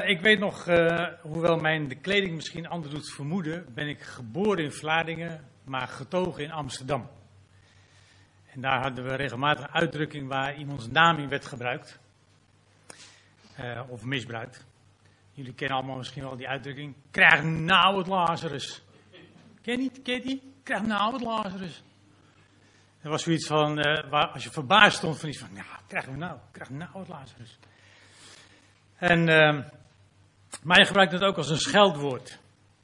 Ik weet nog, hoewel mijn de kleding misschien anders doet vermoeden, ben ik geboren in Vlaardingen, maar getogen in Amsterdam. En daar hadden we regelmatig een uitdrukking waar iemands naam in werd gebruikt. Of misbruikt. Jullie kennen allemaal misschien wel die uitdrukking. Krijg nou het Lazarus. Ken je die? Krijg nou het Lazarus. Er was zoiets van, als je verbaasd stond van iets van, nou, krijg nou het Lazarus. En, maar je gebruikt het ook als een scheldwoord.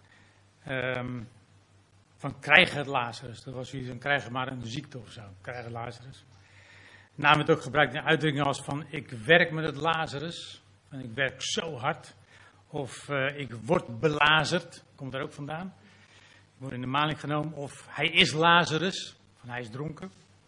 Van krijg het Lazarus. Dat was zoiets van, krijg maar een ziekte of zo. Krijg het Lazarus. Naam werd ook gebruikt in uitdrukkingen als van, ik werk met het Lazarus. Van, ik werk zo hard. Of ik word belazerd. Komt daar ook vandaan. Ik word in de maling genomen. Of hij is Lazarus. Van hij is dronken.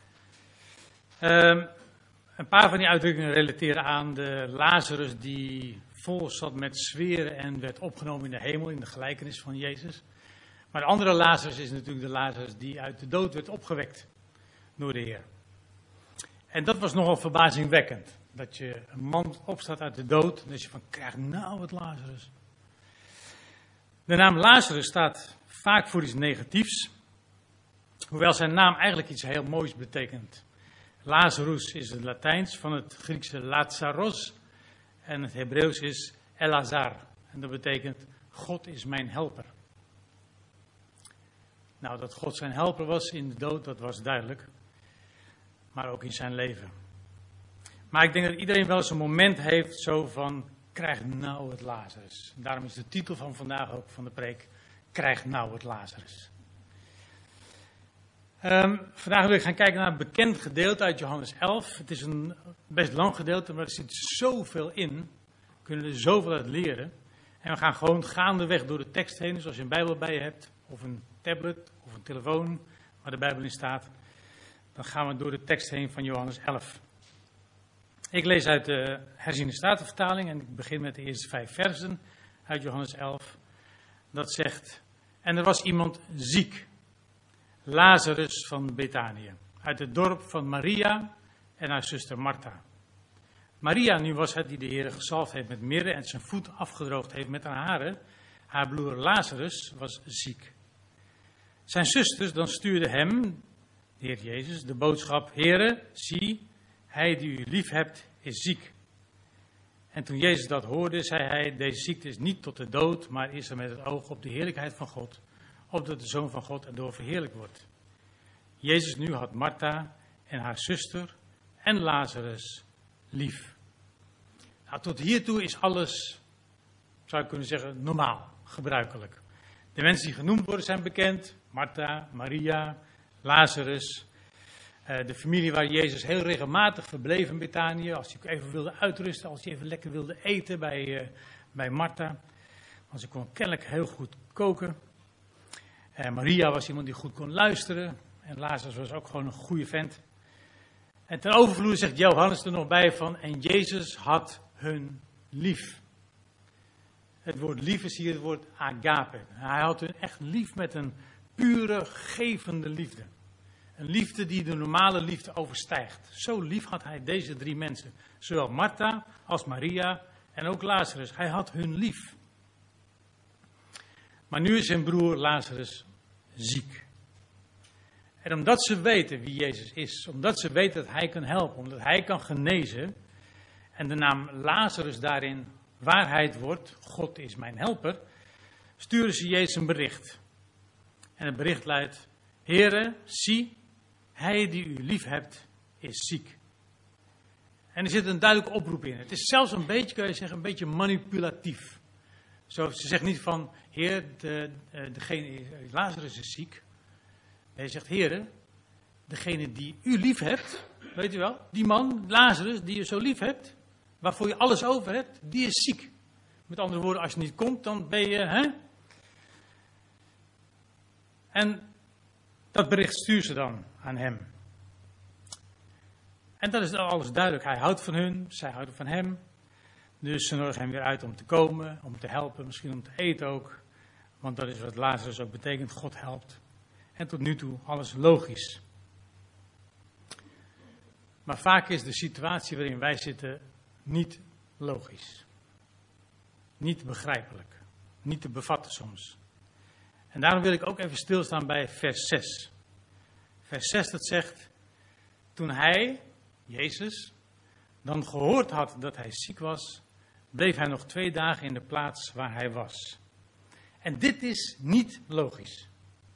Een paar van die uitdrukkingen relateren aan de Lazarus die vol zat met zweren en werd opgenomen in de hemel, in de gelijkenis van Jezus. Maar de andere Lazarus is natuurlijk de Lazarus die uit de dood werd opgewekt door de Heer. En dat was nogal verbazingwekkend. Dat je een man opstaat uit de dood en dat je van, krijg nou het Lazarus. De naam Lazarus staat vaak voor iets negatiefs. Hoewel zijn naam eigenlijk iets heel moois betekent. Lazarus is het Latijns van het Griekse Lazaros. En het Hebreeuws is Elazar. En dat betekent, God is mijn helper. Nou, dat God zijn helper was in de dood, dat was duidelijk. Maar ook in zijn leven. Maar ik denk dat iedereen wel eens een moment heeft zo van, krijg nou het Lazarus. Daarom is de titel van vandaag ook van de preek, krijg nou het Lazarus. Vandaag wil ik gaan kijken naar een bekend gedeelte uit Johannes 11. Het is een best lang gedeelte, maar er zit zoveel in. We kunnen er zoveel uit leren. En we gaan gewoon gaandeweg door de tekst heen. Dus als je een Bijbel bij je hebt, of een tablet, of een telefoon waar de Bijbel in staat, dan gaan we door de tekst heen van Johannes 11. Ik lees uit de herziene statenvertaling en ik begin met de eerste 5 versen uit Johannes 11. Dat zegt, en er was iemand ziek. Lazarus van Betanië, uit het dorp van Maria en haar zuster Martha. Maria nu was het die de Heer gezalfd heeft met mirre en zijn voet afgedroogd heeft met haar haren. Haar broer Lazarus was ziek. Zijn zusters dan stuurden hem, de Heer Jezus, de boodschap, Heere, zie, hij die u lief hebt is ziek. En toen Jezus dat hoorde, zei hij, deze ziekte is niet tot de dood, maar is er met het oog op de heerlijkheid van God, opdat de Zoon van God erdoor verheerlijkt wordt. Jezus nu had Martha en haar zuster en Lazarus lief. Nou, tot hiertoe is alles, zou ik kunnen zeggen, normaal, gebruikelijk. De mensen die genoemd worden zijn bekend. Martha, Maria, Lazarus. De familie waar Jezus heel regelmatig verbleef in Betanië. Als hij even wilde uitrusten, als hij even lekker wilde eten bij Martha. Want ze kon kennelijk heel goed koken. Maria was iemand die goed kon luisteren. En Lazarus was ook gewoon een goede vent. En ten overvloede zegt Johannes er nog bij van, en Jezus had hun lief. Het woord lief is hier het woord agape. Hij had hun echt lief met een pure, gevende liefde. Een liefde die de normale liefde overstijgt. Zo lief had hij deze 3 mensen. Zowel Martha als Maria en ook Lazarus. Hij had hun lief. Maar nu is zijn broer Lazarus ziek. En omdat ze weten wie Jezus is, omdat ze weten dat hij kan helpen, omdat hij kan genezen, en de naam Lazarus daarin waarheid wordt, God is mijn helper, sturen ze Jezus een bericht. En het bericht luidt, Heere, zie, hij die u lief hebt, is ziek. En er zit een duidelijke oproep in. Het is zelfs een beetje, kun je zeggen, een beetje manipulatief. Zo, ze zegt niet van, Heer, Lazarus is ziek. Hij zegt, Heere, degene die u lief hebt, weet u wel, die man, Lazarus, die je zo lief hebt, waarvoor je alles over hebt, die is ziek. Met andere woorden, als je niet komt, dan ben je, hè? En dat bericht stuurt ze dan aan hem. En dat is alles duidelijk. Hij houdt van hun, zij houden van hem. Dus ze nodigen hem weer uit om te komen, om te helpen, misschien om te eten ook. Want dat is wat Lazarus ook betekent, God helpt. En tot nu toe alles logisch. Maar vaak is de situatie waarin wij zitten niet logisch. niet begrijpelijk, niet te bevatten soms. En daarom wil ik ook even stilstaan bij vers 6. Vers 6 dat zegt, toen hij, Jezus, dan gehoord had dat hij ziek was, bleef hij nog 2 dagen in de plaats waar hij was. En dit is niet logisch.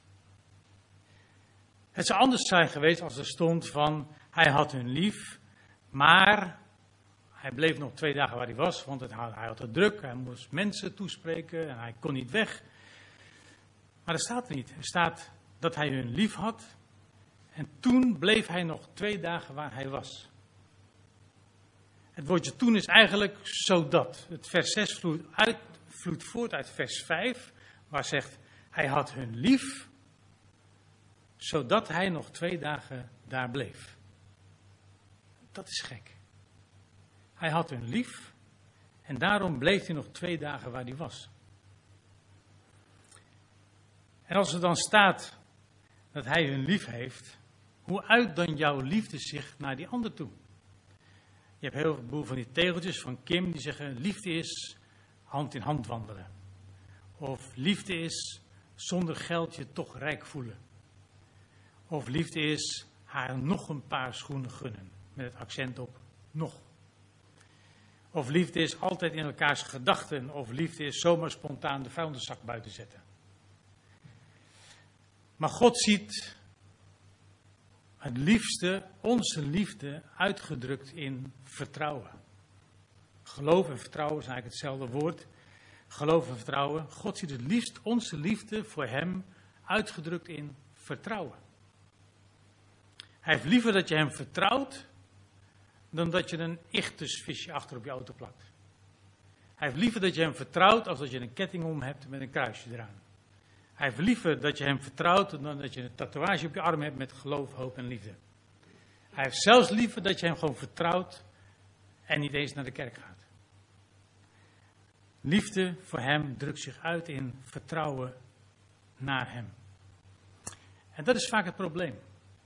Het zou anders zijn geweest als er stond van, hij had hun lief, maar hij bleef nog 2 dagen waar hij was, want hij had het druk, hij moest mensen toespreken en hij kon niet weg. Maar dat staat er niet. Er staat dat hij hun lief had en toen bleef hij nog 2 dagen waar hij was. Het woordje toen is eigenlijk zodat. Het vers 6 vloeit voort uit vers 5, waar zegt, hij had hun lief, zodat hij nog 2 dagen daar bleef. Dat is gek. Hij had hun lief en daarom bleef hij nog 2 dagen waar hij was. En als er dan staat dat hij hun lief heeft, hoe uit dan jouw liefde zich naar die ander toe? Je hebt heel veel van die tegeltjes van Kim die zeggen, liefde is hand in hand wandelen. Of liefde is zonder geld je toch rijk voelen. Of liefde is haar nog een paar schoenen gunnen, met het accent op nog. Of liefde is altijd in elkaars gedachten, of liefde is zomaar spontaan de vuilniszak buiten zetten. Maar God ziet het liefste, onze liefde, uitgedrukt in vertrouwen. Geloof en vertrouwen zijn eigenlijk hetzelfde woord. Geloof en vertrouwen. God ziet het liefst onze liefde voor hem uitgedrukt in vertrouwen. Hij heeft liever dat je hem vertrouwt, dan dat je een ichthusvisje achter op je auto plakt. Hij heeft liever dat je hem vertrouwt, als dat je een ketting om hebt met een kruisje eraan. Hij heeft liever dat je hem vertrouwt, dan dat je een tatoeage op je arm hebt met geloof, hoop en liefde. Hij heeft zelfs liever dat je hem gewoon vertrouwt en niet eens naar de kerk gaat. Liefde voor hem drukt zich uit in vertrouwen naar hem. En dat is vaak het probleem.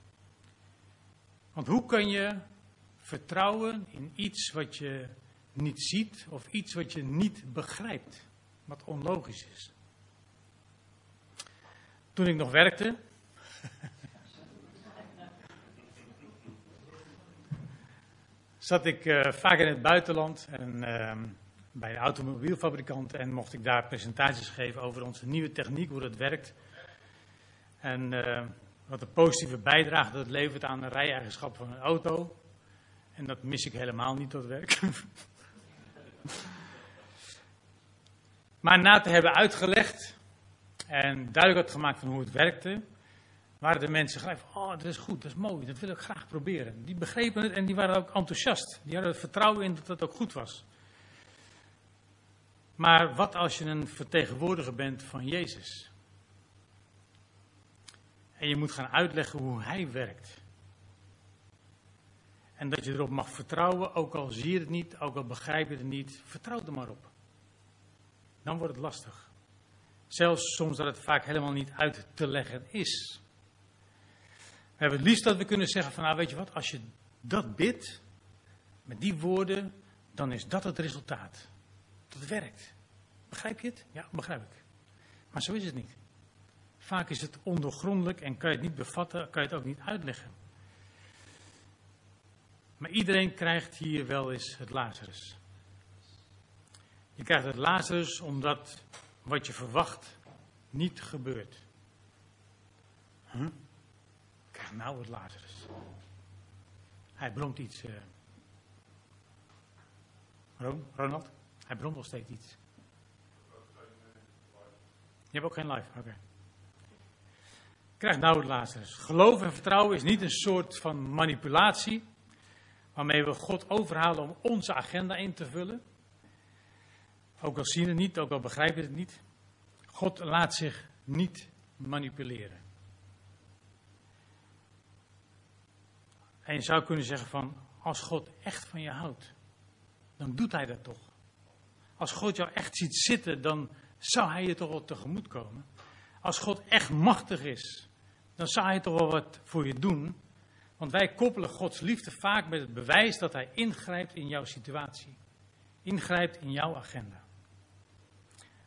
Want hoe kun je vertrouwen in iets wat je niet ziet of iets wat je niet begrijpt, wat onlogisch is? Toen ik nog werkte, zat ik vaak in het buitenland en bij de automobielfabrikant en mocht ik daar presentaties geven over onze nieuwe techniek, hoe dat werkt. En wat een positieve bijdrage dat levert aan de rijeigenschap van een auto. En dat mis ik helemaal niet, dat werk. Maar na te hebben uitgelegd en duidelijk had gemaakt van hoe het werkte, waren de mensen gelijk van, oh, dat is goed, dat is mooi, dat wil ik graag proberen. Die begrepen het en die waren ook enthousiast. Die hadden er vertrouwen in dat het ook goed was. Maar wat als je een vertegenwoordiger bent van Jezus? En je moet gaan uitleggen hoe hij werkt. En dat je erop mag vertrouwen, ook al zie je het niet, ook al begrijp je het niet, vertrouw er maar op. Dan wordt het lastig. Zelfs soms dat het vaak helemaal niet uit te leggen is. We hebben het liefst dat we kunnen zeggen van, nou weet je wat, als je dat bidt, met die woorden, dan is dat het resultaat. Dat het werkt. Begrijp je het? Ja, begrijp ik. Maar zo is het niet. Vaak is het ondoorgrondelijk en kan je het niet bevatten, kan je het ook niet uitleggen. Maar iedereen krijgt hier wel eens het Lazarus. Je krijgt het Lazarus omdat wat je verwacht niet gebeurt. Ik krijg nou het Lazarus. Hij bromt iets. Ronald? Hij bromt nog steeds iets. Je hebt ook geen live, oké. Krijg nou het Lazarus. Geloof en vertrouwen is niet een soort van manipulatie, waarmee we God overhalen om onze agenda in te vullen. Ook al zien we het niet, ook al begrijpen we het niet. God laat zich niet manipuleren. En je zou kunnen zeggen van, als God echt van je houdt, dan doet hij dat toch. Als God jou echt ziet zitten, dan zou hij je toch wel tegemoet komen. Als God echt machtig is, dan zou hij toch wel wat voor je doen. Want wij koppelen Gods liefde vaak met het bewijs dat hij ingrijpt in jouw situatie. Ingrijpt in jouw agenda.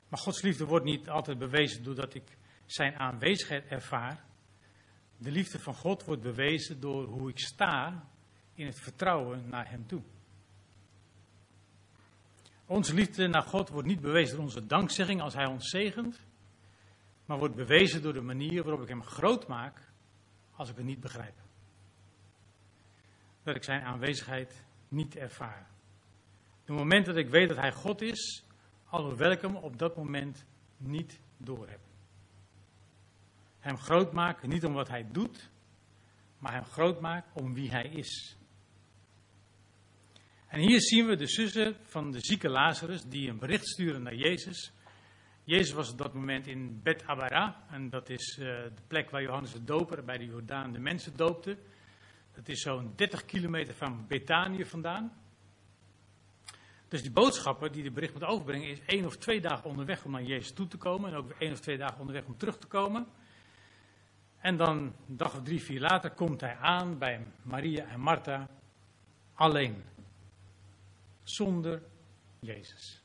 Maar Gods liefde wordt niet altijd bewezen doordat ik zijn aanwezigheid ervaar. De liefde van God wordt bewezen door hoe ik sta in het vertrouwen naar hem toe. Onze liefde naar God wordt niet bewezen door onze dankzegging als hij ons zegent, maar wordt bewezen door de manier waarop ik hem groot maak als ik het niet begrijp. Dat ik zijn aanwezigheid niet ervaar. De moment dat ik weet dat hij God is, alhoewel ik hem op dat moment niet doorheb. Hem groot maken, niet om wat hij doet, maar hem groot maken om wie hij is. En hier zien we de zussen van de zieke Lazarus die een bericht sturen naar Jezus. Jezus was op dat moment in Bet Abara, en dat is de plek waar Johannes de Doper bij de Jordaan de mensen doopte. Dat is zo'n 30 kilometer van Betanië vandaan. Dus die boodschapper die de bericht moet overbrengen is 1 of 2 dagen onderweg om naar Jezus toe te komen. En ook weer 1 of 2 dagen onderweg om terug te komen. En dan een dag of 3, 4 later komt hij aan bij Maria en Martha alleen. Zonder Jezus.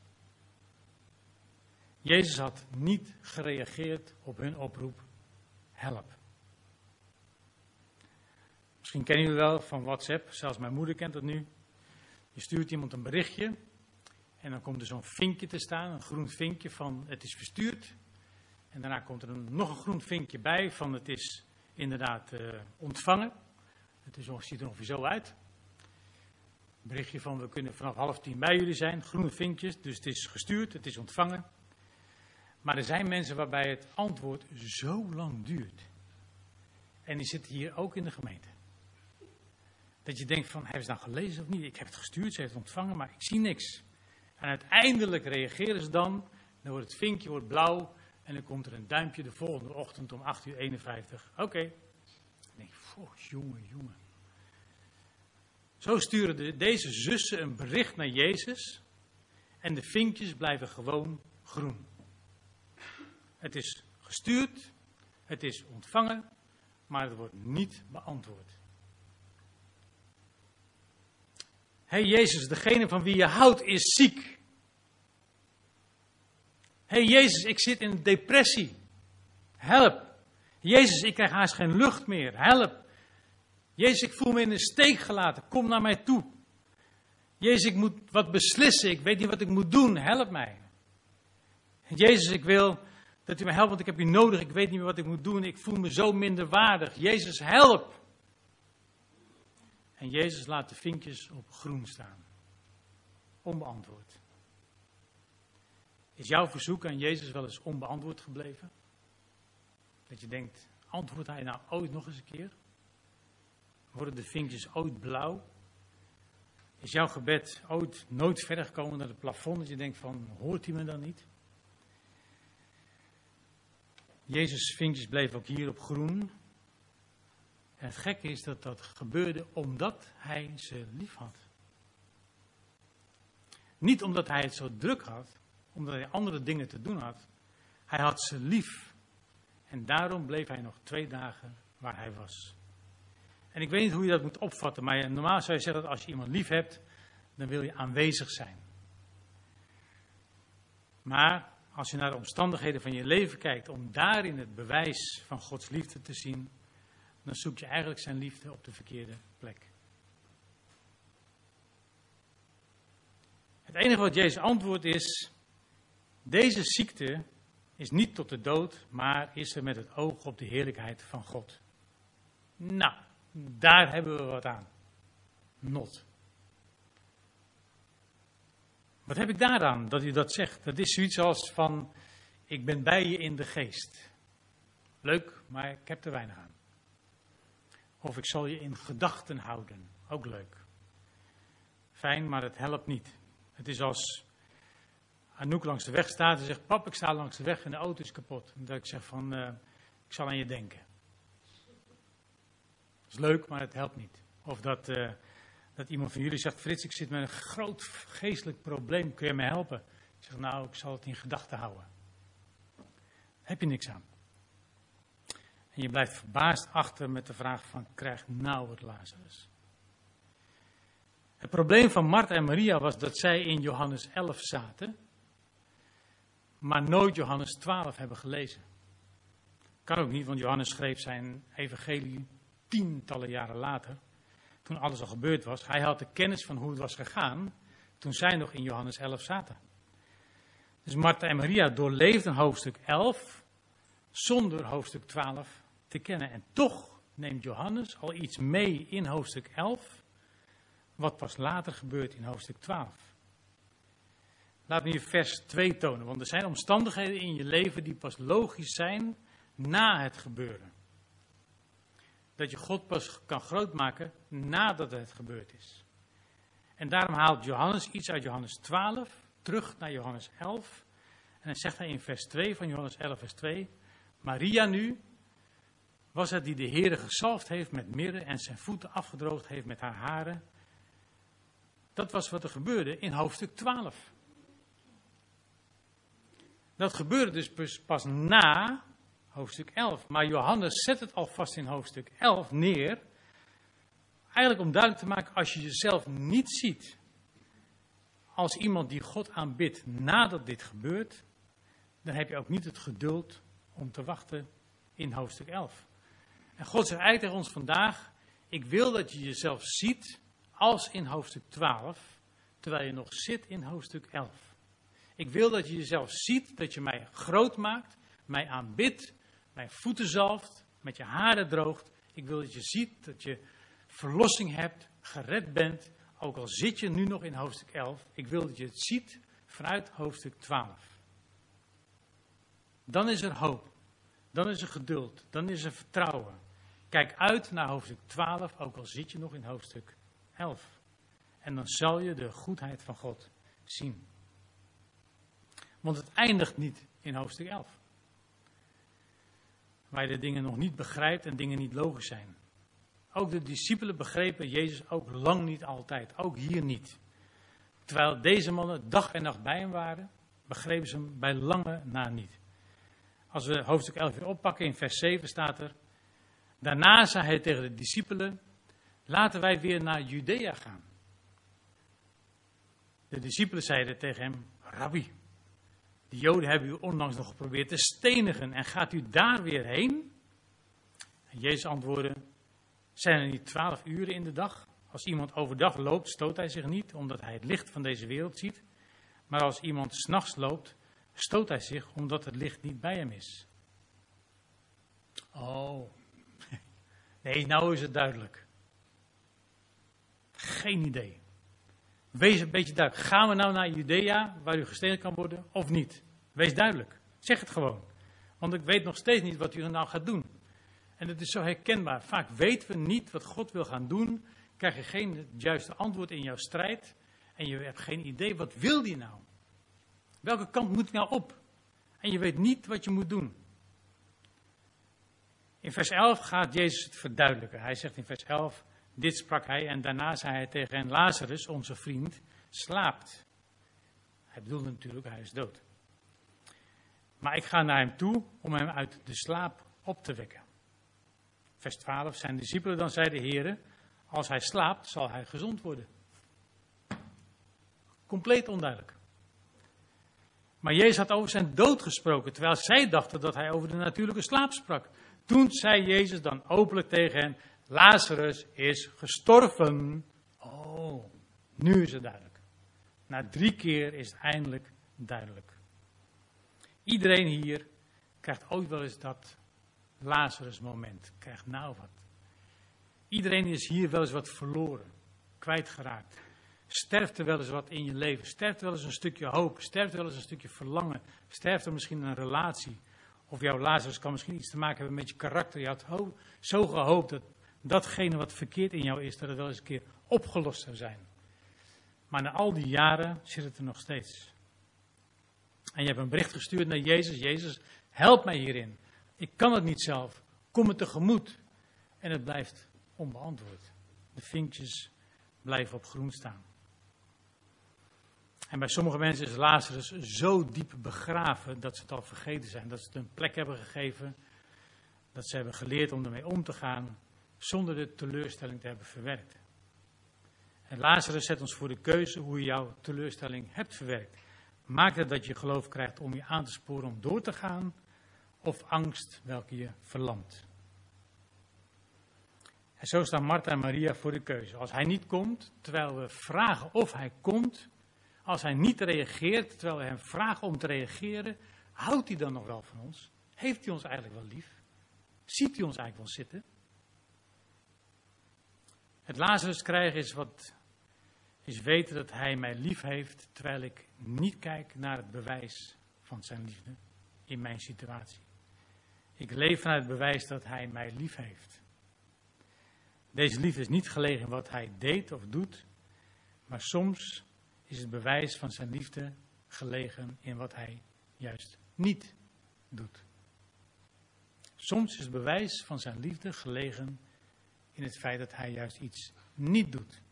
Jezus had niet gereageerd op hun oproep, help. Misschien kennen jullie wel van WhatsApp, zelfs mijn moeder kent dat nu. Je stuurt iemand een berichtje en dan komt er zo'n vinkje te staan, een groen vinkje van het is verstuurd. En daarna komt er nog een groen vinkje bij van het is inderdaad ontvangen. Ziet er ongeveer zo uit. Berichtje van we kunnen vanaf 9:30 bij jullie zijn, groene vinkjes, dus het is gestuurd, het is ontvangen. Maar er zijn mensen waarbij het antwoord zo lang duurt. En die zitten hier ook in de gemeente. Dat je denkt van, hebben ze nou gelezen of niet? Ik heb het gestuurd, ze heeft het ontvangen, maar ik zie niks. En uiteindelijk reageren ze dan wordt het vinkje blauw en dan komt er een duimpje de volgende ochtend om 8:51. Oké. Dan denk ik, jongen. Zo sturen deze zussen een bericht naar Jezus en de vinkjes blijven gewoon groen. Het is gestuurd, het is ontvangen, maar het wordt niet beantwoord. Hey Jezus, degene van wie je houdt is ziek. Hey Jezus, ik zit in depressie. Help. Jezus, ik krijg haast geen lucht meer. Help. Jezus, ik voel me in de steek gelaten. Kom naar mij toe. Jezus, ik moet wat beslissen. Ik weet niet wat ik moet doen. Help mij. Jezus, ik wil dat u me helpt, want ik heb u nodig. Ik weet niet meer wat ik moet doen. Ik voel me zo minderwaardig. Jezus, help. En Jezus laat de vinkjes op groen staan. Onbeantwoord. Is jouw verzoek aan Jezus wel eens onbeantwoord gebleven? Dat je denkt, antwoordt hij nou ooit nog eens een keer? Worden de vinkjes ooit blauw? Is jouw gebed ooit nooit verder gekomen dan het plafond? Dat je denkt van, hoort hij me dan niet? Jezus' vinkjes bleven ook hier op groen. En het gekke is dat dat gebeurde omdat hij ze lief had. Niet omdat hij het zo druk had, omdat hij andere dingen te doen had. Hij had ze lief. En daarom bleef hij nog 2 dagen waar hij was. En ik weet niet hoe je dat moet opvatten, maar normaal zou je zeggen dat als je iemand lief hebt, dan wil je aanwezig zijn. Maar als je naar de omstandigheden van je leven kijkt, om daarin het bewijs van Gods liefde te zien, dan zoek je eigenlijk zijn liefde op de verkeerde plek. Het enige wat Jezus antwoordt is, deze ziekte is niet tot de dood, maar is er met het oog op de heerlijkheid van God. Nou, daar hebben we wat aan. Not. Wat heb ik daaraan dat u dat zegt? Dat is zoiets als van, ik ben bij je in de geest. Leuk, maar ik heb er weinig aan. Of ik zal je in gedachten houden. Ook leuk. Fijn, maar het helpt niet. Het is als Anouk langs de weg staat en zegt, pap, ik sta langs de weg en de auto is kapot. En dat ik zeg van, ik zal aan je denken. Dat is leuk, maar het helpt niet. Of dat iemand van jullie zegt, Frits, ik zit met een groot geestelijk probleem, kun je me helpen? Ik zeg, nou, ik zal het in gedachten houden. Daar heb je niks aan. En je blijft verbaasd achter met de vraag van, krijg nou het Lazarus? Het probleem van Martha en Maria was dat zij in Johannes 11 zaten. maar nooit Johannes 12 hebben gelezen. Kan ook niet, want Johannes schreef zijn evangelie tientallen jaren later, toen alles al gebeurd was. Hij had de kennis van hoe het was gegaan, toen zij nog in Johannes 11 zaten. Dus Martha en Maria doorleefden hoofdstuk 11, zonder hoofdstuk 12 te kennen. En toch neemt Johannes al iets mee in hoofdstuk 11, wat pas later gebeurt in hoofdstuk 12. Laat me hier vers 2 tonen, want er zijn omstandigheden in je leven die pas logisch zijn na het gebeuren. Dat je God pas kan grootmaken nadat het gebeurd is. En daarom haalt Johannes iets uit Johannes 12 terug naar Johannes 11. En dan zegt hij in vers 2 van Johannes 11 vers 2. Maria nu was het die de Heere gezalfd heeft met mirre en zijn voeten afgedroogd heeft met haar haren. Dat was wat er gebeurde in hoofdstuk 12. Dat gebeurde dus pas na hoofdstuk 11. Maar Johannes zet het alvast in hoofdstuk 11 neer. Eigenlijk om duidelijk te maken, als je jezelf niet ziet als iemand die God aanbidt nadat dit gebeurt, dan heb je ook niet het geduld om te wachten in hoofdstuk 11. En God zegt eigenlijk tegen ons vandaag, ik wil dat je jezelf ziet als in hoofdstuk 12, terwijl je nog zit in hoofdstuk 11. Ik wil dat je jezelf ziet, dat je mij groot maakt, mij aanbidt, mijn voeten zalft, met je haren droogt. Ik wil dat je ziet dat je verlossing hebt, gered bent, ook al zit je nu nog in hoofdstuk 11. Ik wil dat je het ziet vanuit hoofdstuk 12. Dan is er hoop, dan is er geduld, dan is er vertrouwen. Kijk uit naar hoofdstuk 12, ook al zit je nog in hoofdstuk 11. En dan zal je de goedheid van God zien. Want het eindigt niet in hoofdstuk 11. Waar je de dingen nog niet begrijpt en dingen niet logisch zijn. Ook de discipelen begrepen Jezus ook lang niet altijd. Ook hier niet. Terwijl deze mannen dag en nacht bij hem waren, begrepen ze hem bij lange na niet. Als we hoofdstuk 11 weer oppakken, in vers 7 staat er. Daarna zei hij tegen de discipelen, laten wij weer naar Judea gaan. De discipelen zeiden tegen hem, Rabbi, de Joden hebben u onlangs nog geprobeerd te stenigen en gaat u daar weer heen? En Jezus antwoordde, zijn er niet 12 uren in de dag? Als iemand overdag loopt, stoot hij zich niet, omdat hij het licht van deze wereld ziet. Maar als iemand 's nachts loopt, stoot hij zich, omdat het licht niet bij hem is. Oh, nee, nou is het duidelijk. Geen idee. Wees een beetje duidelijk. Gaan we nou naar Judea, waar u gestenigd kan worden, of niet? Wees duidelijk. Zeg het gewoon. Want ik weet nog steeds niet wat u nou gaat doen. En het is zo herkenbaar. Vaak weten we niet wat God wil gaan doen. Krijg je geen juiste antwoord in jouw strijd. En je hebt geen idee, wat wil die nou? Welke kant moet ik nou op? En je weet niet wat je moet doen. In vers 11 gaat Jezus het verduidelijken. Hij zegt in vers 11, dit sprak hij en daarna zei hij tegen hen, Lazarus, onze vriend, slaapt. Hij bedoelde natuurlijk, hij is dood. Maar ik ga naar hem toe om hem uit de slaap op te wekken. Vers 12, zijn discipelen dan zeiden, Heere, als hij slaapt, zal hij gezond worden. Compleet onduidelijk. Maar Jezus had over zijn dood gesproken, terwijl zij dachten dat hij over de natuurlijke slaap sprak. Toen zei Jezus dan openlijk tegen hen, Lazarus is gestorven. Oh, nu is het duidelijk. Na 3 keer is het eindelijk duidelijk. Iedereen hier krijgt ooit wel eens dat Lazarus moment. Krijgt nou wat. Iedereen is hier wel eens wat verloren. Kwijtgeraakt. Sterft er wel eens wat in je leven. Sterft er wel eens een stukje hoop. Sterft er wel eens een stukje verlangen. Sterft er misschien een relatie. Of jouw Lazarus kan misschien iets te maken hebben met je karakter. Je had zo gehoopt dat datgene wat verkeerd in jou is, dat het wel eens een keer opgelost zou zijn. Maar na al die jaren zit het er nog steeds. En je hebt een bericht gestuurd naar Jezus. Jezus, help mij hierin. Ik kan het niet zelf. Kom me tegemoet. En het blijft onbeantwoord. De vinkjes blijven op groen staan. En bij sommige mensen is Lazarus zo diep begraven dat ze het al vergeten zijn. Dat ze het een plek hebben gegeven. Dat ze hebben geleerd om ermee om te gaan. Zonder de teleurstelling te hebben verwerkt. En Lazarus zet ons voor de keuze hoe je jouw teleurstelling hebt verwerkt. Maakt het dat je geloof krijgt om je aan te sporen om door te gaan, of angst welke je verlamt? En zo staan Martha en Maria voor de keuze. Als hij niet komt, terwijl we vragen of hij komt, als hij niet reageert, terwijl we hem vragen om te reageren, houdt hij dan nog wel van ons? Heeft hij ons eigenlijk wel lief? Ziet hij ons eigenlijk wel zitten? Het Lazarus krijgen is weten dat hij mij lief heeft, terwijl ik niet kijk naar het bewijs van zijn liefde in mijn situatie. Ik leef vanuit het bewijs dat hij mij lief heeft. Deze liefde is niet gelegen in wat hij deed of doet, maar soms is het bewijs van zijn liefde gelegen in wat hij juist niet doet. Soms is het bewijs van zijn liefde gelegen in het feit dat hij juist iets niet doet.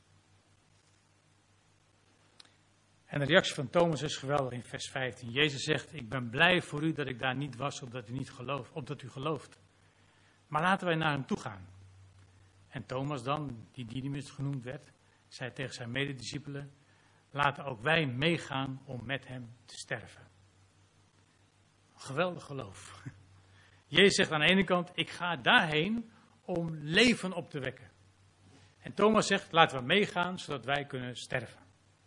En de reactie van Thomas is geweldig in vers 15. Jezus zegt, ik ben blij voor u dat ik daar niet was, opdat u gelooft. Maar laten wij naar hem toe gaan. En Thomas dan, die Didymus genoemd werd, zei tegen zijn medediscipelen, laten ook wij meegaan om met hem te sterven. Geweldig geloof. Jezus zegt aan de ene kant, ik ga daarheen om leven op te wekken. En Thomas zegt, laten we meegaan, zodat wij kunnen sterven.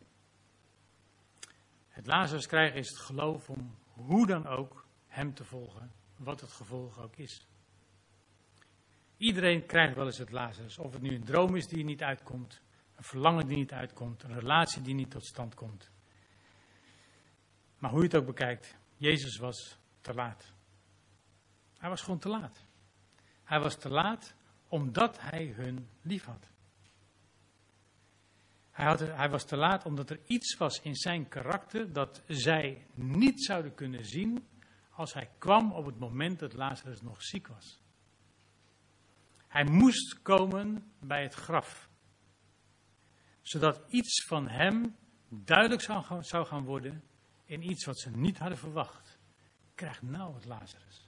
Het Lazarus krijgen is het geloof om hoe dan ook hem te volgen, wat het gevolg ook is. Iedereen krijgt wel eens het Lazarus, of het nu een droom is die niet uitkomt, een verlangen die niet uitkomt, een relatie die niet tot stand komt. Maar hoe je het ook bekijkt, Jezus was te laat. Hij was gewoon te laat. Hij was te laat omdat hij hun lief had. Hij was te laat omdat er iets was in zijn karakter dat zij niet zouden kunnen zien als hij kwam op het moment dat Lazarus nog ziek was. Hij moest komen bij het graf, zodat iets van hem duidelijk zou gaan worden in iets wat ze niet hadden verwacht. Krijg nou het Lazarus.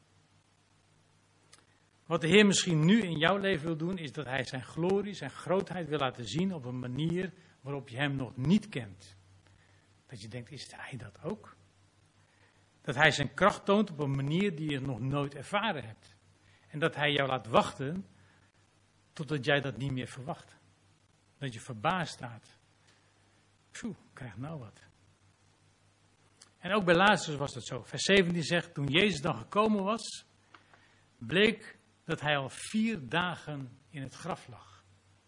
Wat de Heer misschien nu in jouw leven wil doen, is dat hij zijn glorie, zijn grootheid wil laten zien op een manier waarop je hem nog niet kent. Dat je denkt, is hij dat ook? Dat hij zijn kracht toont op een manier die je nog nooit ervaren hebt. En dat hij jou laat wachten totdat jij dat niet meer verwacht. Dat je verbaasd staat. Krijg nou wat. En ook bij Lazarus was dat zo. Vers 17 zegt, toen Jezus dan gekomen was, bleek dat hij al 4 dagen in het graf lag.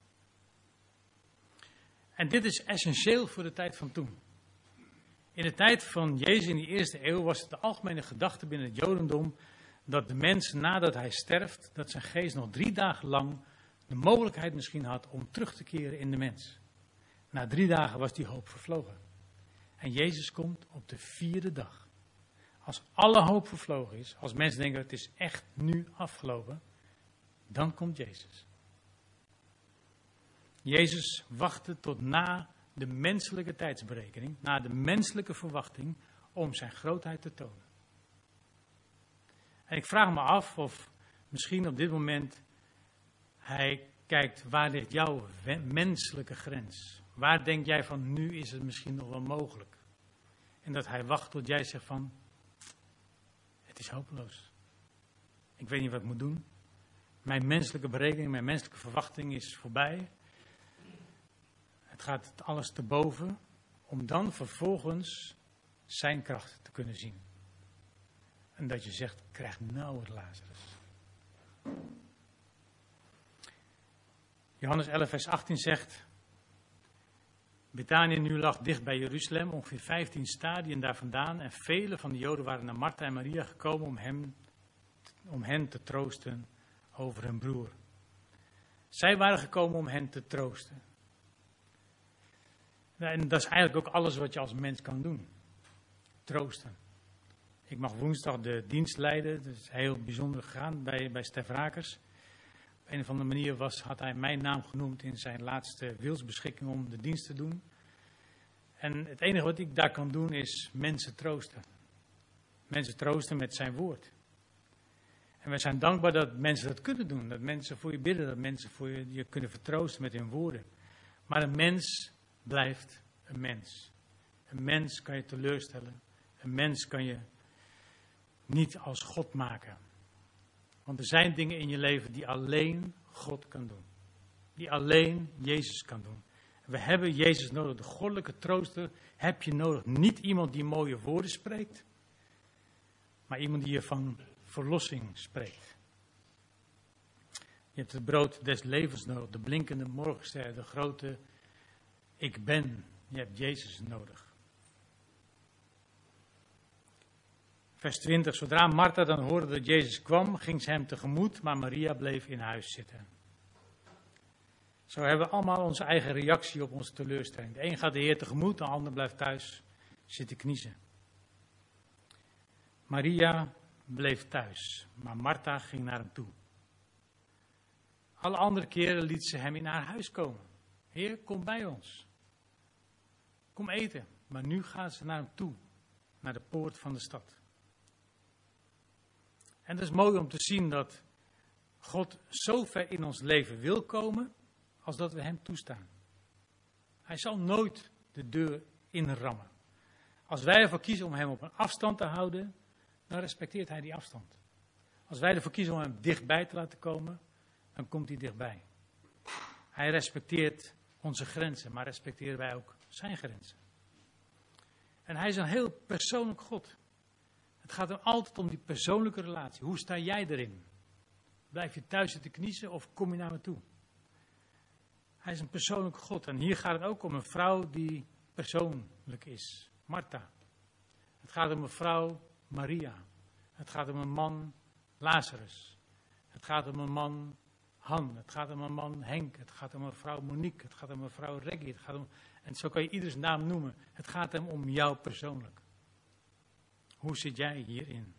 En dit is essentieel voor de tijd van toen. In de tijd van Jezus in die eerste eeuw was het de algemene gedachte binnen het Jodendom dat de mens nadat hij sterft, dat zijn geest nog 3 dagen lang de mogelijkheid misschien had om terug te keren in de mens. Na 3 dagen was die hoop vervlogen. En Jezus komt op de 4e dag. Als alle hoop vervlogen is, als mensen denken het is echt nu afgelopen, dan komt Jezus. Jezus wachtte tot na de menselijke tijdsberekening, na de menselijke verwachting, om zijn grootheid te tonen. En ik vraag me af of misschien op dit moment hij kijkt, waar ligt jouw menselijke grens? Waar denk jij van, nu is het misschien nog wel mogelijk? En dat hij wacht tot jij zegt van, het is hopeloos. Ik weet niet wat ik moet doen. Mijn menselijke berekening, mijn menselijke verwachting is voorbij. Het gaat alles te boven, om dan vervolgens zijn kracht te kunnen zien. En dat je zegt, krijg nou het Lazarus. Johannes 11 vers 18 zegt, Betanië nu lag dicht bij Jeruzalem, ongeveer 15 stadien daar vandaan. En vele van de Joden waren naar Martha en Maria gekomen om hen te troosten over hun broer. Zij waren gekomen om hen te troosten. En dat is eigenlijk ook alles wat je als mens kan doen. Troosten. Ik mag woensdag de dienst leiden. Dat is heel bijzonder gegaan bij Stef Rakers. Op een of andere manier had hij mijn naam genoemd in zijn laatste wilsbeschikking om de dienst te doen. En het enige wat ik daar kan doen is mensen troosten. Mensen troosten met zijn woord. En wij zijn dankbaar dat mensen dat kunnen doen. Dat mensen voor je bidden, dat mensen voor je kunnen vertroosten met hun woorden. Maar een mens blijft een mens. Een mens kan je teleurstellen. Een mens kan je niet als God maken. Want er zijn dingen in je leven die alleen God kan doen. Die alleen Jezus kan doen. We hebben Jezus nodig. De goddelijke trooster heb je nodig. Niet iemand die mooie woorden spreekt. Maar iemand die je van verlossing spreekt. Je hebt het brood des levens nodig. De blinkende morgenster. De grote ik ben. Je hebt Jezus nodig. Vers 20. Zodra Martha dan hoorde dat Jezus kwam, ging ze hem tegemoet. Maar Maria bleef in huis zitten. Zo hebben we allemaal onze eigen reactie op onze teleurstelling. De een gaat de Heer tegemoet, de ander blijft thuis zitten kniezen. Maria bleef thuis, maar Martha ging naar hem toe. Alle andere keren liet ze hem in haar huis komen. Heer, kom bij ons. Kom eten. Maar nu gaat ze naar hem toe, naar de poort van de stad. En het is mooi om te zien dat God zo ver in ons leven wil komen, als dat we hem toestaan. Hij zal nooit de deur inrammen. Als wij ervoor kiezen om hem op een afstand te houden, dan respecteert hij die afstand. Als wij ervoor kiezen om hem dichtbij te laten komen, dan komt hij dichtbij. Hij respecteert onze grenzen, maar respecteren wij ook zijn grenzen. En hij is een heel persoonlijk God. Het gaat hem altijd om die persoonlijke relatie. Hoe sta jij erin? Blijf je thuis zitten kniezen of kom je naar me toe? Hij is een persoonlijke God. En hier gaat het ook om een vrouw die persoonlijk is. Martha. Het gaat om een vrouw Maria. Het gaat om een man Lazarus. Het gaat om een man Han. Het gaat om een man Henk. Het gaat om een vrouw Monique. Het gaat om een vrouw Reggie. Het gaat om, en zo kan je ieders naam noemen. Het gaat hem om jou persoonlijk. Hoe zit jij hierin?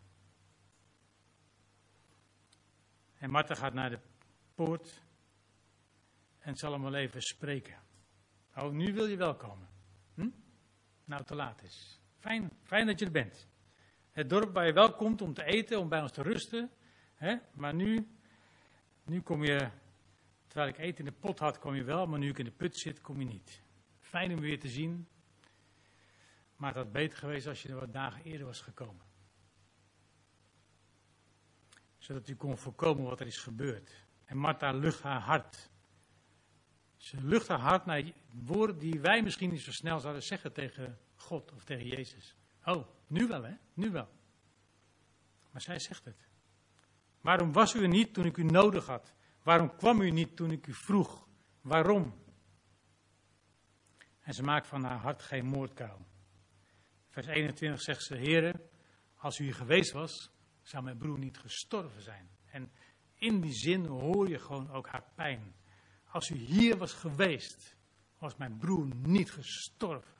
En Martha gaat naar de poort en zal hem wel even spreken. Oh, nu wil je wel komen. Nou, te laat is. Fijn dat je er bent. Het dorp waar je wel komt om te eten, om bij ons te rusten. Hè? Maar nu kom je, terwijl ik eten in de pot had, kom je wel. Maar nu ik in de put zit, kom je niet. Fijn om je weer te zien. Maar het had beter geweest als je er wat dagen eerder was gekomen. Zodat u kon voorkomen wat er is gebeurd. En Martha lucht haar hart. Ze lucht haar hart naar woorden die wij misschien niet zo snel zouden zeggen tegen God of tegen Jezus. Oh, nu wel hè, nu wel. Maar zij zegt het. Waarom was u er niet toen ik u nodig had? Waarom kwam u niet toen ik u vroeg? Waarom? En ze maakt van haar hart geen moordkuil. Vers 21 zegt ze, Heere, als u hier geweest was, zou mijn broer niet gestorven zijn. En in die zin hoor je gewoon ook haar pijn. Als u hier was geweest, was mijn broer niet gestorven.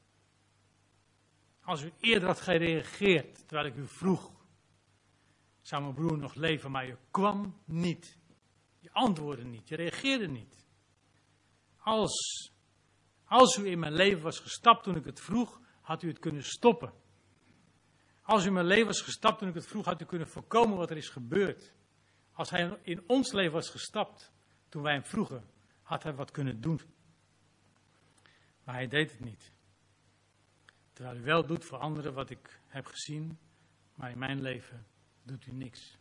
Als u eerder had gereageerd, terwijl ik u vroeg, zou mijn broer nog leven, maar u kwam niet. Je antwoordde niet, je reageerde niet. Als u in mijn leven was gestapt toen ik het vroeg, had u het kunnen stoppen. Als u in mijn leven was gestapt toen ik het vroeg, had u kunnen voorkomen wat er is gebeurd. Als hij in ons leven was gestapt toen wij hem vroegen, had hij wat kunnen doen. Maar hij deed het niet. Terwijl u wel doet voor anderen wat ik heb gezien, maar in mijn leven doet u niks.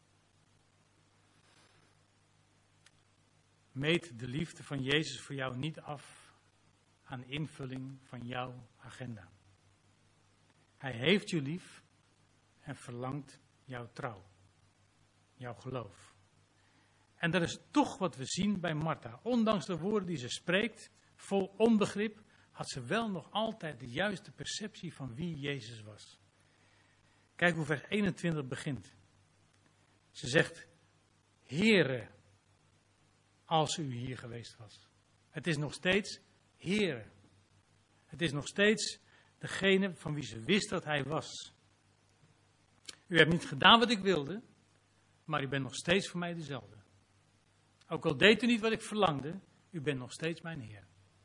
Meet de liefde van Jezus voor jou niet af aan de invulling van jouw agenda. Hij heeft je lief en verlangt jouw trouw, jouw geloof. En dat is toch wat we zien bij Martha. Ondanks de woorden die ze spreekt, vol onbegrip, had ze wel nog altijd de juiste perceptie van wie Jezus was. Kijk hoe vers 21 begint. Ze zegt, Heere, als u hier geweest was. Het is nog steeds Heere. Het is nog steeds degene van wie ze wist dat hij was. U hebt niet gedaan wat ik wilde, maar u bent nog steeds voor mij dezelfde. Ook al deed u niet wat ik verlangde, u bent nog steeds mijn Heer.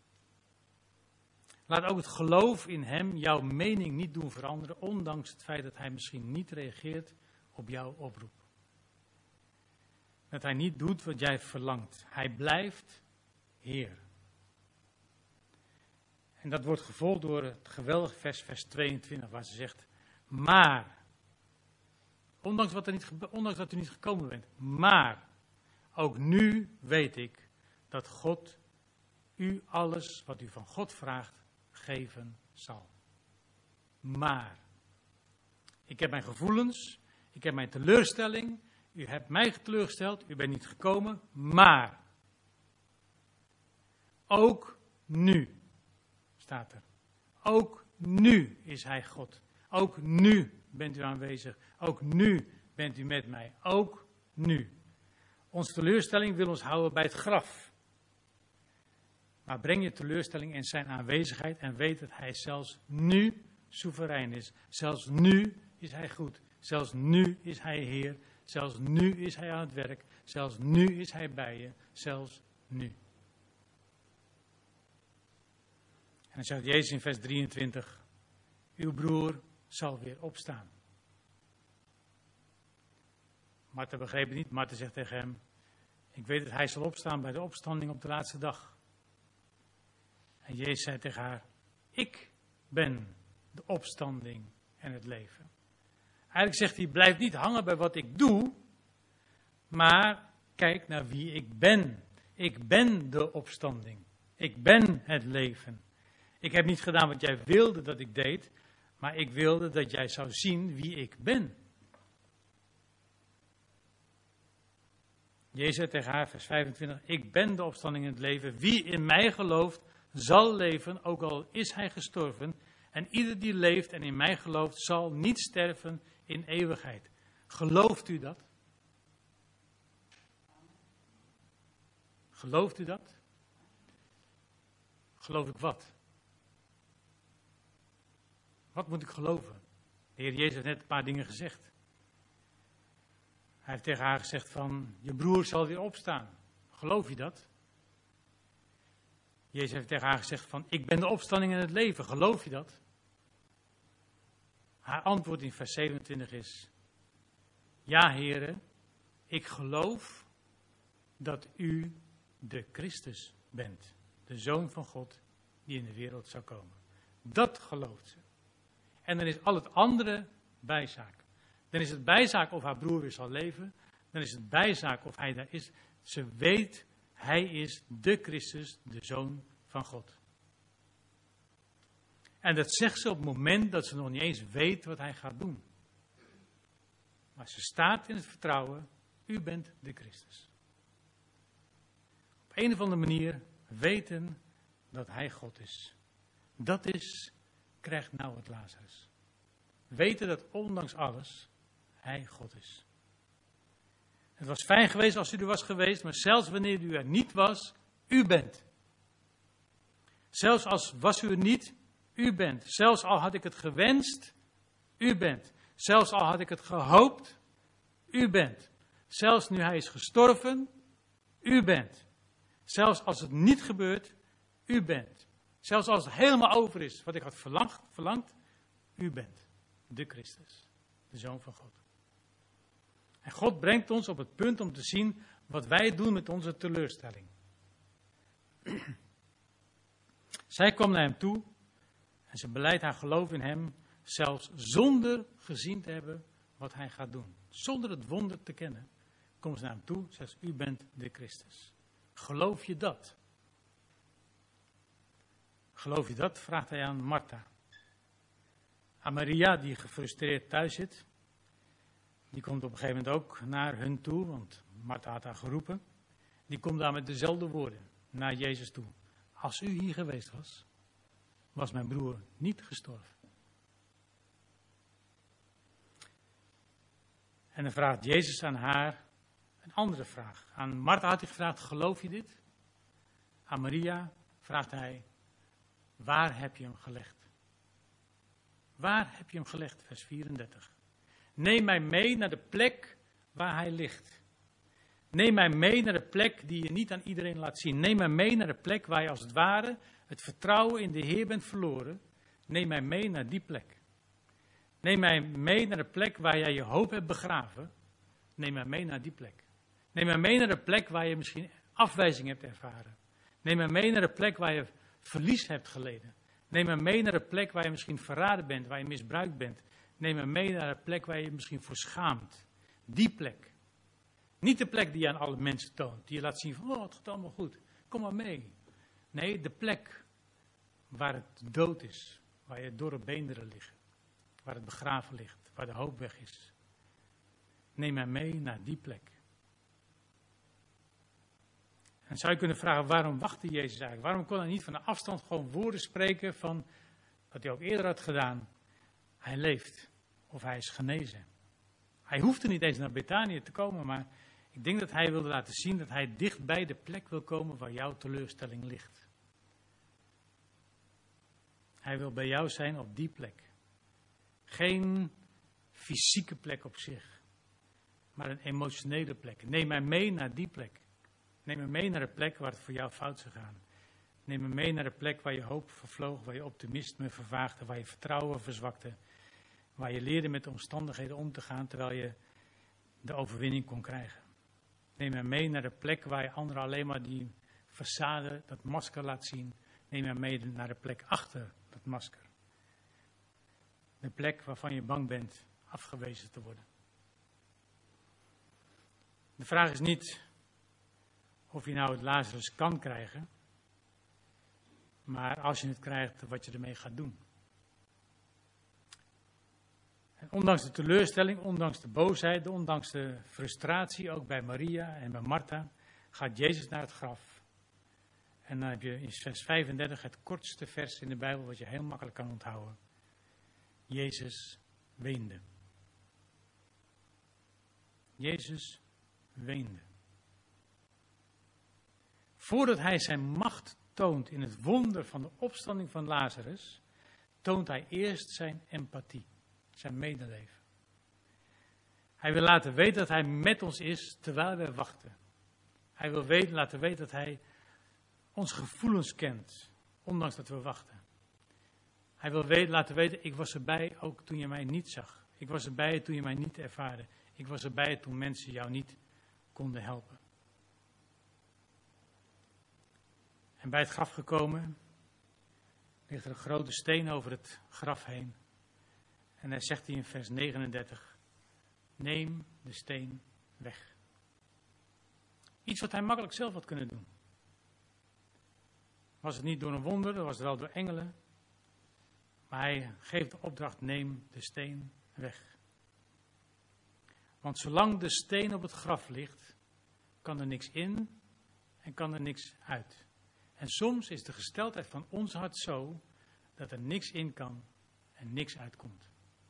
Laat ook het geloof in hem jouw mening niet doen veranderen, ondanks het feit dat hij misschien niet reageert op jouw oproep. Dat hij niet doet wat jij verlangt. Hij blijft Heer. En dat wordt gevolgd door het geweldige vers 22, waar ze zegt, maar, ondanks dat u niet gekomen bent, maar, ook nu weet ik dat God u alles wat u van God vraagt, geven zal. Maar, ik heb mijn gevoelens, ik heb mijn teleurstelling, u hebt mij teleurgesteld, u bent niet gekomen, maar, ook nu, staat er, ook nu is hij God. Ook nu bent u aanwezig, ook nu bent u met mij, ook nu. Onze teleurstelling wil ons houden bij het graf. Maar breng je teleurstelling in zijn aanwezigheid en weet dat hij zelfs nu soeverein is. Zelfs nu is hij goed. Zelfs nu is hij Heer. Zelfs nu is hij aan het werk. Zelfs nu is hij bij je. Zelfs nu. En dan zegt Jezus in vers 23. Uw broer zal weer opstaan. Martha begreep het niet. Martha zegt tegen hem. Ik weet dat hij zal opstaan bij de opstanding op de laatste dag. En Jezus zei tegen haar. Ik ben de opstanding en het leven. Eigenlijk zegt hij, blijf niet hangen bij wat ik doe, maar kijk naar wie ik ben. Ik ben de opstanding. Ik ben het leven. Ik heb niet gedaan wat jij wilde dat ik deed, maar ik wilde dat jij zou zien wie ik ben. Jezus zei tegen haar, vers 25, ik ben de opstanding en het leven. Wie in mij gelooft, zal leven, ook al is hij gestorven. En ieder die leeft en in mij gelooft, zal niet sterven in eeuwigheid. Gelooft u dat? Gelooft u dat? Geloof ik wat? Wat moet ik geloven? De Heer Jezus heeft net een paar dingen gezegd. Hij heeft tegen haar gezegd van, je broer zal weer opstaan. Geloof je dat? Jezus heeft tegen haar gezegd van, ik ben de opstanding en het leven. Geloof je dat? Haar antwoord in vers 27 is, ja Heere, ik geloof dat u de Christus bent. De Zoon van God die in de wereld zou komen. Dat gelooft ze. En dan is al het andere bijzaak. Dan is het bijzaak of haar broer weer zal leven. Dan is het bijzaak of hij daar is. Ze weet, hij is de Christus, de Zoon van God. En dat zegt ze op het moment dat ze nog niet eens weet wat hij gaat doen. Maar ze staat in het vertrouwen, u bent de Christus. Op een of andere manier weten dat hij God is. Dat is, krijgt nou het Lazarus. Weten dat ondanks alles, hij God is. Het was fijn geweest als u er was geweest, maar zelfs wanneer u er niet was, u bent. Zelfs als was u er niet, u bent. Zelfs al had ik het gewenst, u bent. Zelfs al had ik het gehoopt, u bent. Zelfs nu hij is gestorven, u bent. Zelfs als het niet gebeurt, u bent. Zelfs als het helemaal over is wat ik had verlangd, u bent. De Christus, de Zoon van God. En God brengt ons op het punt om te zien wat wij doen met onze teleurstelling. Zij kwam naar hem toe en ze beleidt haar geloof in hem, zelfs zonder gezien te hebben wat hij gaat doen. Zonder het wonder te kennen, komt ze naar hem toe, zegt u bent de Christus. Geloof je dat? Geloof je dat? Vraagt hij aan Martha. Aan Maria, die gefrustreerd thuis zit. Die komt op een gegeven moment ook naar hun toe, want Martha had haar geroepen. Die komt daar met dezelfde woorden naar Jezus toe. Als u hier geweest was, was mijn broer niet gestorven. En dan vraagt Jezus aan haar een andere vraag. Aan Martha had hij gevraagd, geloof je dit? Aan Maria vraagt hij, waar heb je hem gelegd? Waar heb je hem gelegd? Vers 34. Neem mij mee naar de plek waar hij ligt. Neem mij mee naar de plek die je niet aan iedereen laat zien. Neem mij mee naar de plek waar je als het ware het vertrouwen in de Heer bent verloren. Neem mij mee naar die plek. Neem mij mee naar de plek waar jij je hoop hebt begraven. Neem mij mee naar die plek. Neem mij mee naar de plek waar je misschien afwijzing hebt ervaren. Neem mij mee naar de plek waar je verlies hebt geleden. Neem hem mee naar een plek waar je misschien verraden bent, waar je misbruikt bent. Neem hem mee naar een plek waar je je misschien voor schaamt. Die plek. Niet de plek die je aan alle mensen toont. Die je laat zien van, oh, het gaat allemaal goed. Kom maar mee. Nee, de plek waar het dood is. Waar je dorre beenderen liggen. Waar het begraven ligt. Waar de hoop weg is. Neem hem mee naar die plek. En zou je kunnen vragen, waarom wachtte Jezus eigenlijk? Waarom kon hij niet van de afstand gewoon woorden spreken van, wat hij ook eerder had gedaan. Hij leeft. Of hij is genezen. Hij hoefde niet eens naar Betanië te komen, maar ik denk dat hij wilde laten zien dat hij dicht bij de plek wil komen waar jouw teleurstelling ligt. Hij wil bij jou zijn op die plek. Geen fysieke plek op zich, maar een emotionele plek. Neem mij mee naar die plek. Neem me mee naar de plek waar het voor jou fout zou gaan. Neem me mee naar de plek waar je hoop vervloog, waar je optimisme vervaagde, waar je vertrouwen verzwakte. Waar je leerde met de omstandigheden om te gaan, terwijl je de overwinning kon krijgen. Neem me mee naar de plek waar je anderen alleen maar die façade, dat masker laat zien. Neem me mee naar de plek achter dat masker. De plek waarvan je bang bent afgewezen te worden. De vraag is niet of je nou het Lazarus kan krijgen, maar als je het krijgt, wat je ermee gaat doen. En ondanks de teleurstelling, ondanks de boosheid, ondanks de frustratie, ook bij Maria en bij Martha, gaat Jezus naar het graf. En dan heb je in vers 35 het kortste vers in de Bijbel wat je heel makkelijk kan onthouden. Jezus weende. Jezus weende. Voordat hij zijn macht toont in het wonder van de opstanding van Lazarus, toont hij eerst zijn empathie, zijn medeleven. Hij wil laten weten dat hij met ons is terwijl we wachten. Hij wil laten weten dat hij onze gevoelens kent, ondanks dat we wachten. Hij wil laten weten, ik was erbij ook toen je mij niet zag. Ik was erbij toen je mij niet ervaarde. Ik was erbij toen mensen jou niet konden helpen. En bij het graf gekomen, ligt er een grote steen over het graf heen. En hij zegt in vers 39, neem de steen weg. Iets wat hij makkelijk zelf had kunnen doen. Was het niet door een wonder, dat was het wel door engelen. Maar hij geeft de opdracht, neem de steen weg. Want zolang de steen op het graf ligt, kan er niks in en kan er niks uit. En soms is de gesteldheid van ons hart zo, dat er niks in kan en niks uitkomt.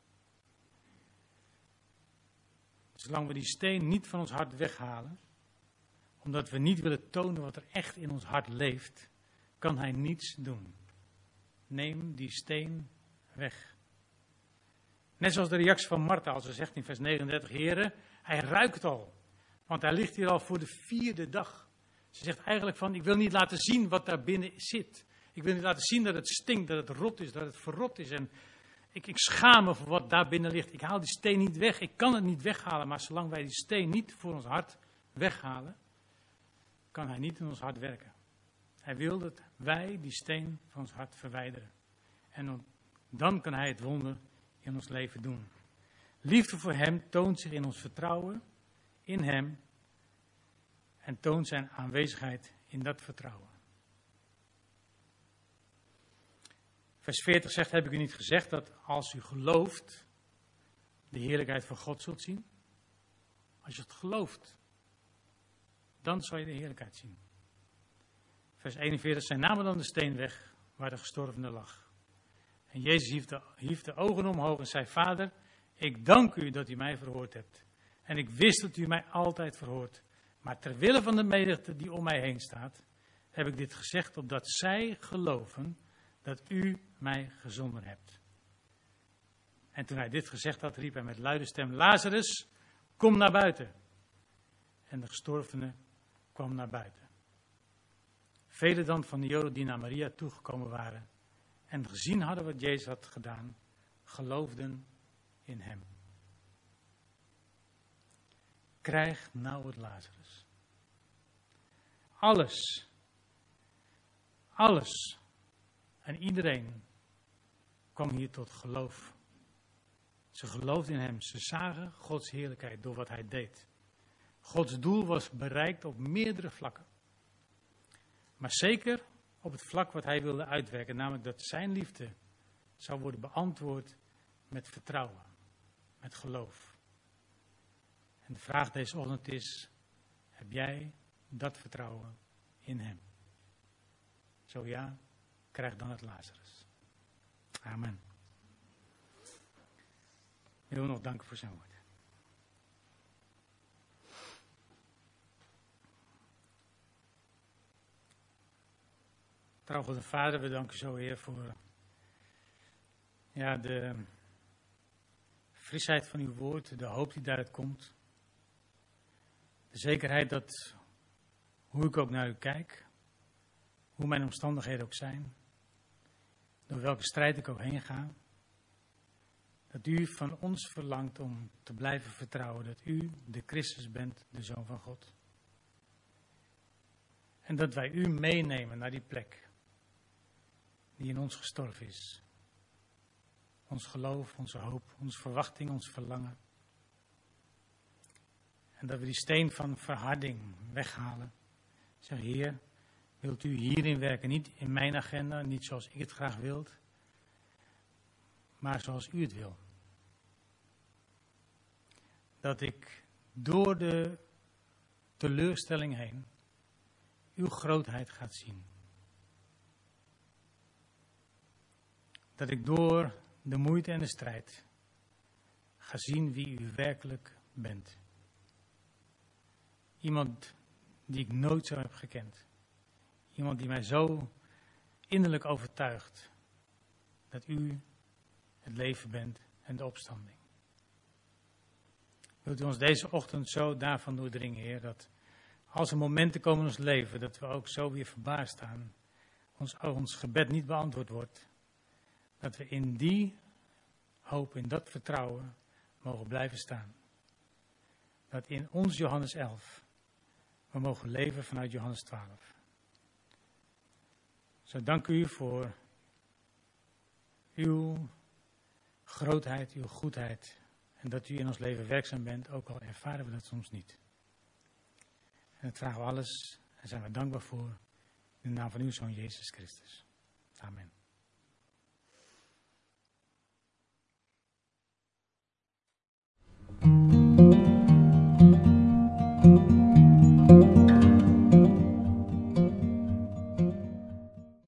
Zolang we die steen niet van ons hart weghalen, omdat we niet willen tonen wat er echt in ons hart leeft, kan hij niets doen. Neem die steen weg. Net zoals de reactie van Martha, als ze zegt in vers 39, Heere, hij ruikt al. Want hij ligt hier al voor de 4e dag. Ze zegt eigenlijk van, ik wil niet laten zien wat daar binnen zit. Ik wil niet laten zien dat het stinkt, dat het rot is, dat het verrot is. En ik schaam me voor wat daar binnen ligt. Ik haal die steen niet weg, ik kan het niet weghalen. Maar zolang wij die steen niet voor ons hart weghalen, kan hij niet in ons hart werken. Hij wil dat wij die steen van ons hart verwijderen. En dan kan hij het wonder in ons leven doen. Liefde voor hem toont zich in ons vertrouwen in hem en toont zijn aanwezigheid in dat vertrouwen. Vers 40 zegt, heb ik u niet gezegd dat als u gelooft, de heerlijkheid van God zult zien? Als je het gelooft, dan zal je de heerlijkheid zien. Vers 41, zij namen dan de steen weg waar de gestorvene lag. En Jezus hief de ogen omhoog en zei, Vader, ik dank u dat u mij verhoord hebt. En ik wist dat u mij altijd verhoort. Maar ter wille van de menigte die om mij heen staat, heb ik dit gezegd, opdat zij geloven dat u mij gezonden hebt. En toen hij dit gezegd had, riep hij met luide stem, Lazarus, kom naar buiten. En de gestorvene kwam naar buiten. Velen dan van de Joden die naar Maria toegekomen waren en gezien hadden wat Jezus had gedaan, geloofden in hem. Krijg nou het Lazarus. Alles en iedereen kwam hier tot geloof. Ze geloofden in hem. Ze zagen Gods heerlijkheid door wat hij deed. Gods doel was bereikt op meerdere vlakken. Maar zeker op het vlak wat hij wilde uitwerken. Namelijk dat zijn liefde zou worden beantwoord met vertrouwen. Met geloof. En de vraag deze ochtend is: heb jij dat vertrouwen in hem? Zo ja, krijg dan het Lazarus. Amen. Ik wil nog danken voor zijn woord. Trouw God en Vader, we danken zo, Heer, voor de frisheid van uw woord, de hoop die daaruit komt. De zekerheid dat, hoe ik ook naar u kijk, hoe mijn omstandigheden ook zijn, door welke strijd ik ook heen ga, dat u van ons verlangt om te blijven vertrouwen dat u de Christus bent, de Zoon van God. En dat wij u meenemen naar die plek die in ons gestorven is. Ons geloof, onze hoop, onze verwachting, ons verlangen. En dat we die steen van verharding weghalen. Zeg, Heer, wilt u hierin werken? Niet in mijn agenda, niet zoals ik het graag wil, maar zoals u het wil. Dat ik door de teleurstelling heen uw grootheid gaat zien. Dat ik door de moeite en de strijd ga zien wie u werkelijk bent. Iemand die ik nooit zo heb gekend. Iemand die mij zo innerlijk overtuigt dat u het leven bent en de opstanding. Wilt u ons deze ochtend zo daarvan doordringen, Heer, dat als er momenten komen in ons leven dat we ook zo weer verbaasd staan, ons gebed niet beantwoord wordt, dat we in die hoop, in dat vertrouwen mogen blijven staan. Dat in ons Johannes 11 we mogen leven vanuit Johannes 12. Zo dank u voor uw grootheid, uw goedheid. En dat u in ons leven werkzaam bent, ook al ervaren we dat soms niet. En dat vragen we alles en zijn we dankbaar voor. In de naam van uw Zoon Jezus Christus. Amen.